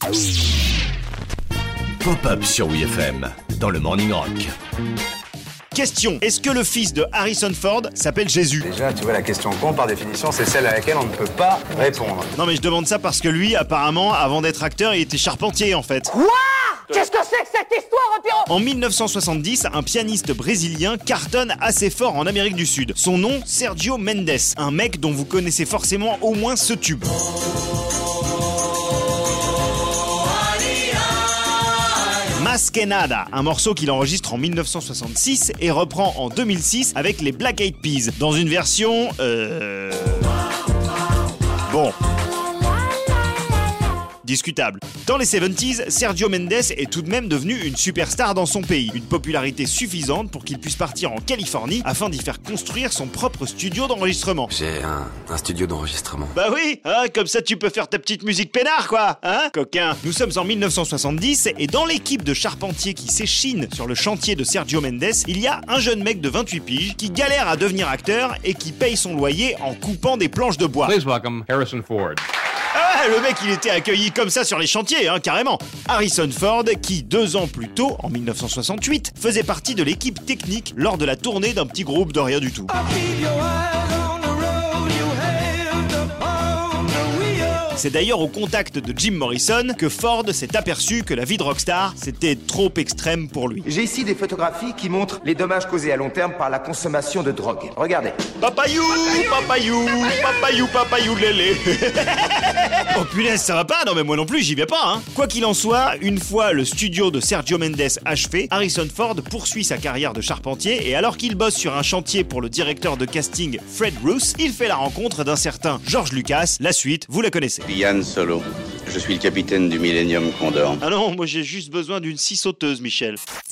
Pop-up sur WFM dans le Morning Rock. Question, est-ce que le fils de Harrison Ford s'appelle Jésus? Déjà, tu vois, la question con, par définition, c'est celle à laquelle on ne peut pas répondre. Non mais je demande ça parce que lui, apparemment, avant d'être acteur, il était charpentier en fait. Quoi? Qu'est-ce que c'est que cette histoire, Pierrot? En 1970, un pianiste brésilien cartonne assez fort en Amérique du Sud. Son nom, Sergio Mendes, un mec dont vous connaissez forcément au moins ce tube. Más que nada, un morceau qu'il enregistre en 1966 et reprend en 2006 avec les Black Eyed Peas, dans une version... Bon... discutable. Dans les 70s, Sergio Mendes est tout de même devenu une superstar dans son pays. Une popularité suffisante pour qu'il puisse partir en Californie afin d'y faire construire son propre studio d'enregistrement. J'ai un studio d'enregistrement. Bah oui, hein, comme ça tu peux faire ta petite musique peinard quoi, hein, coquin. Nous sommes en 1970 et dans l'équipe de charpentiers qui s'échinent sur le chantier de Sergio Mendes, il y a un jeune mec de 28 piges qui galère à devenir acteur et qui paye son loyer en coupant des planches de bois. Please welcome Harrison Ford. Ah, le mec il était accueilli comme ça sur les chantiers, hein, carrément. Harrison Ford, qui 2 ans plus tôt, en 1968, faisait partie de l'équipe technique lors de la tournée d'un petit groupe de rien du tout. C'est d'ailleurs au contact de Jim Morrison que Ford s'est aperçu que la vie de rockstar, c'était trop extrême pour lui. J'ai ici des photographies qui montrent les dommages causés à long terme par la consommation de drogue. Regardez. Papayou, papayou, papayou, papayou, lélé. Oh punaise, ça va pas? Non mais moi non plus, j'y vais pas, hein. Quoi qu'il en soit, une fois le studio de Sergio Mendes achevé, Harrison Ford poursuit sa carrière de charpentier et alors qu'il bosse sur un chantier pour le directeur de casting Fred Roos, il fait la rencontre d'un certain George Lucas. La suite, vous la connaissez. Yann Solo. Je suis le capitaine du Millennium Condor. Ah non, moi j'ai juste besoin d'une scie sauteuse, Michel.